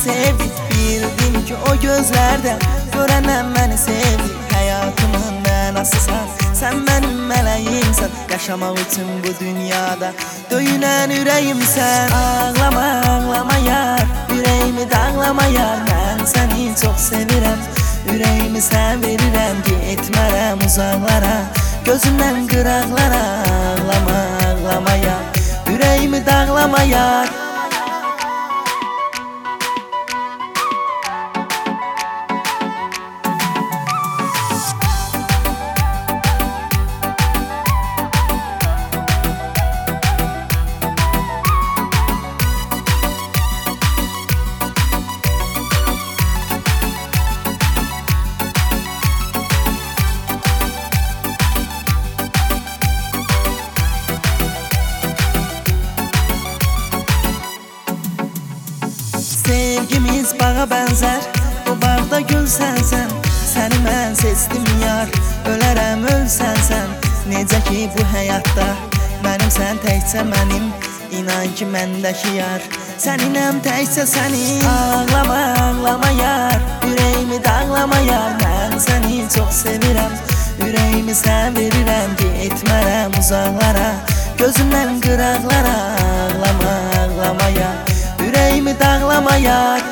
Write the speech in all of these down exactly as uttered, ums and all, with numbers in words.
sevdi. Bildim ki o gözlərdə görənəm məni sevdi. Həyatımın mənasısan, sən mənim mələyimsən. Yaşamaq üçün bu dünyada döyünən ürəyimsən. Ağlama, ağlama yar, ürəyimi dağlama yar. Mən səni çox sevirəm, ürəyimi sən verirəm. Getmərəm uzaqlara, gözümdən qıraqlara. Ağlama, ağlama yar, ürəyimi dağlama yar. Sevgimiz bağa bənzər, o bağda gül sənsən. Səni mən seçdim yar, ölərəm ölsən sən. Necə ki bu həyatda mənimsən, təkcə mənim. İnan ki məndəki yar, səninəm təkcə sənin. Ağlama, ağlama yar, ürəyimi dağlama yar. Mən səni çox sevirəm, ürəyimi sən verirəm. Getmərəm uzaqlara, gözümdən qıraqlara. Ağlama, ağlama yar, ürəyimi dağlama yar.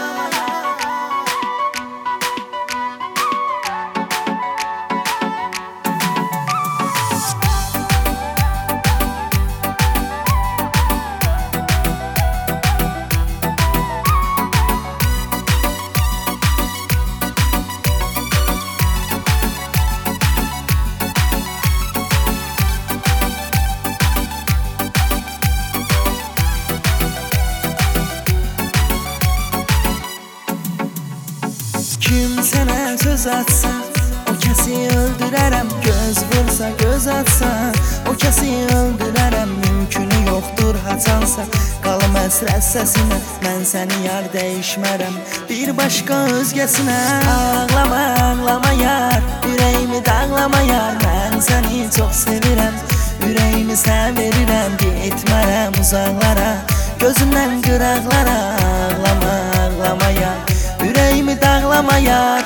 Kim sənə söz atsa, o kəsi öldürərəm. Göz vursa, göz atsa, o kəsi öldürərəm. Mümkünü yoxdur haçansa, qalım əsrət səsinə. Mən səni yar dəyişmərəm bir başqa özgəsinə. Ağlama, ağlama yar, ürəyimi dağlama yar. Mən səni çox sevirəm, ürəyimi sən verirəm. Getmərəm uzaqlara, gözümdən qıraqlara. Ağlama, ağlama yar, ürəyimi dağlama yar.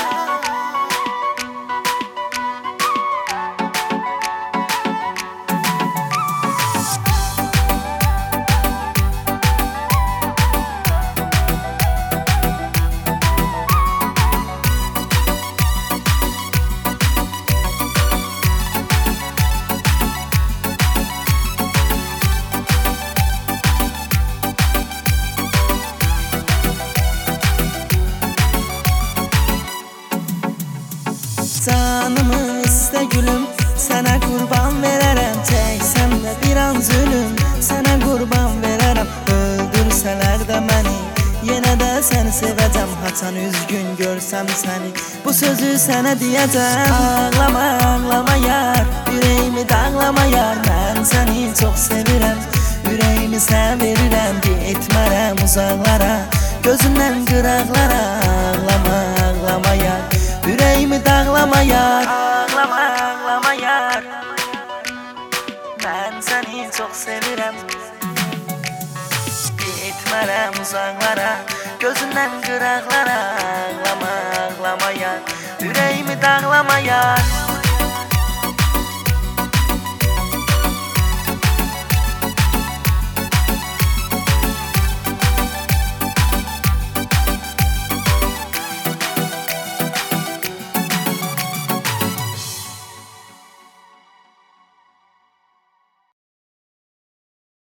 Canımı istə gülüm, sənə qurban verərəm. Çəksəm də bir an zülüm, sənə qurban verərəm. Öldürsələr də məni, yenə də səni sevəcəm. Haçan üzgün görsəm səni, bu sözü sənə deyəcəm. Ağlama, ağlama yar, ürəyimi dağlama yar. Mən səni çox sevirəm, ürəyimi sən verirəm. Getmərəm uzaqlara, gözümdən qıraqlara. Ağlama, ağlama yar, ürəyimi dağlama yar. Ağlama, ağlama yar, mən səni çox sevirəm. Getmərəm uzaqlara, gözündən qıraqlara. Ağlama, ağlama yar, ürəyimi dağlama yar.